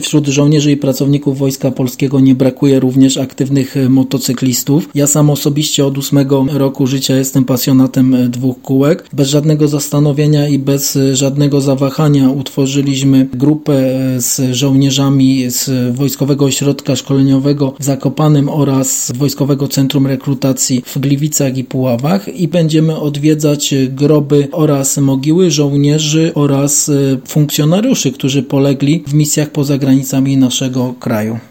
Wśród żołnierzy i pracowników Wojska Polskiego nie brakuje również aktywnych motocyklistów. Ja sam osobiście od 8 roku życia jestem pasjonatem dwóch kółek. Bez żadnego zastanowienia i bez żadnego zawahania utworzyliśmy grupę z żołnierzami z Wojskowego Ośrodka Szkoleniowego w Zakopanem oraz Wojskowego Centrum Rekrutacji w Gliwicach i Puławach i będziemy odwiedzać groby oraz mogiły żołnierzy oraz funkcjonariuszy, którzy polegli w misjach poza granicami naszego kraju.